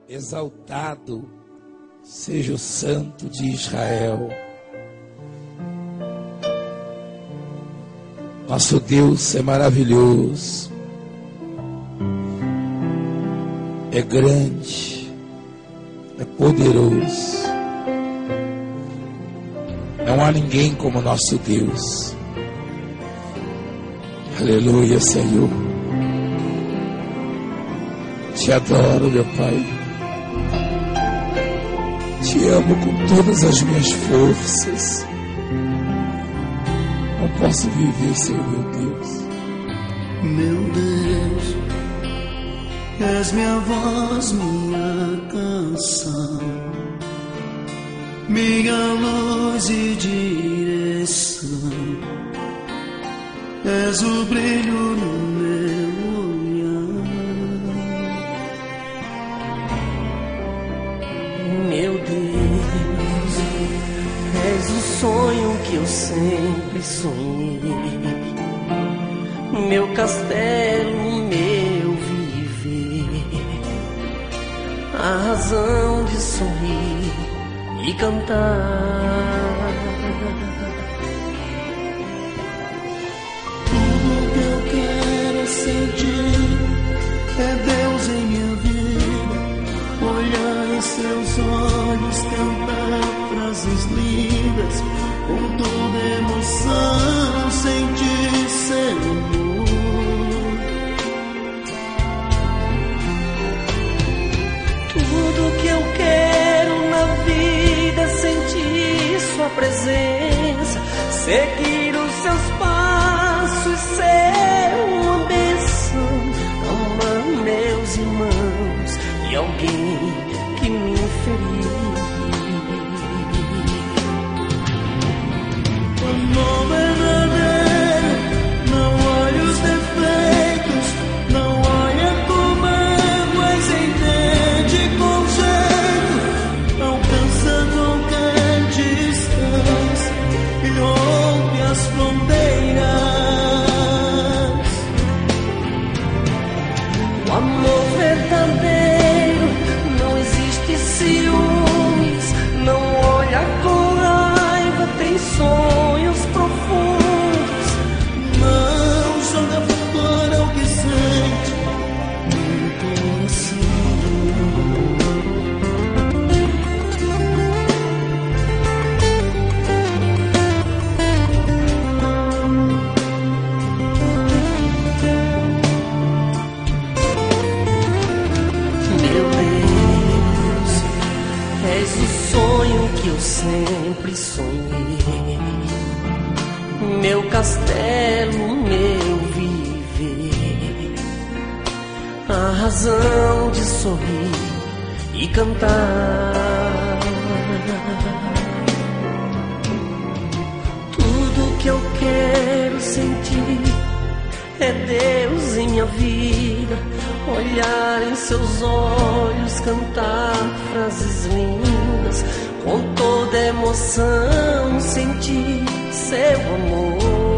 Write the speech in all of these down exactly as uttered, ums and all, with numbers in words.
Exaltado seja o Santo de Israel. Nosso Deus é maravilhoso, é grande, é poderoso. Não há ninguém como nosso Deus. Aleluia, Senhor. Te adoro, meu Pai. Te amo com todas as minhas forças. Não posso viver sem meu Deus. Meu Deus, és minha voz, minha canção, minha luz e direção. És o brilho no meu olhar. Meu Deus, és o sonho que eu sempre sonhei, meu castelo, meu viver, a razão de sorrir e cantar. Tudo que eu quero sentir é Deus em minha vida. Olhar em seus olhos, cantar frases lindas, com toda emoção, sentir seu amor. Tudo que eu quero na vida é sentir sua presença, seguir os seus passos, ser uma bênção, amar meus irmãos e alguém que me feriu. Amor verdadeiro, não olha os defeitos, não olha com mágoas, entende com jeito, alcança qualquer distância e rompe as fronteiras. O amor verdadeiro não existe ciúmes, não olha com raiva, tem sonhos profundos. Não joga fora o que sente no coração. Meu Deus, és o sonho que eu sempre sonhei, meu castelo, meu viver, a razão de sorrir e cantar. Tudo que eu quero sentir é Deus em minha vida. Olhar em seus olhos, cantar frases lindas, com toda emoção, sentir seu amor.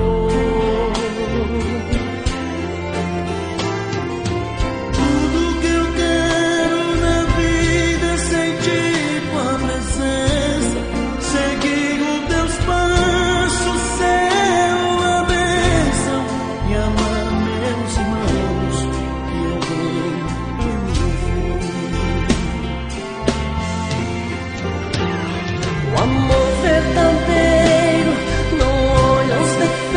Tudo que eu quero na vida é sentir tua presença, seguir os teus passos, ser uma bênção e amar meus irmãos e alguém O amor verdadeiro não olha os defeitos,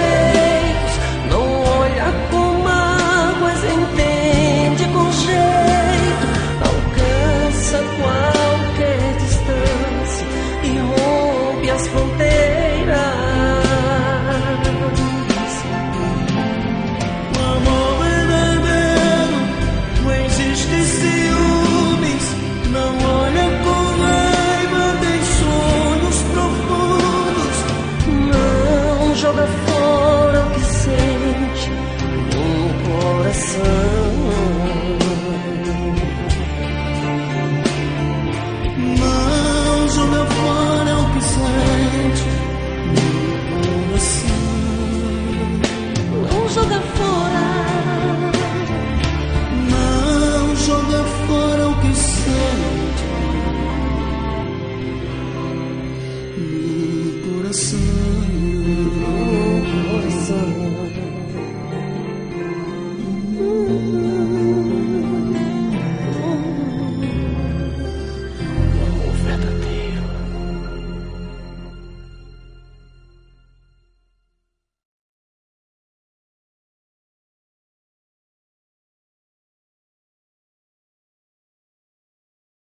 manhã.